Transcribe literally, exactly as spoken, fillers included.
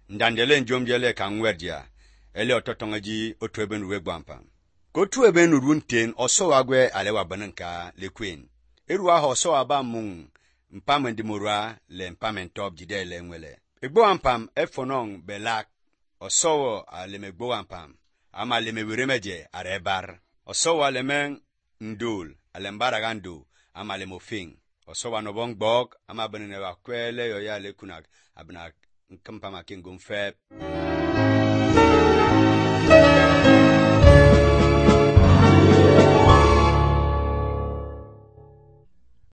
ndandele njomjele kangwerdia ele ototongaji otweben ruwegbampa ko tueben urunten osowagwe alewa bananka le queen irwa ho so abamung mpamendi murwa le mpamentob jidele nwele egbo ampam efonong belak osowo alemegbo ampam ama lemewiremeje arebar osowo alemen ndul alembara gandu ama lemofing osowo nobong bog ama benene wa kwele yo ya le kunak abna nkampama kingum feb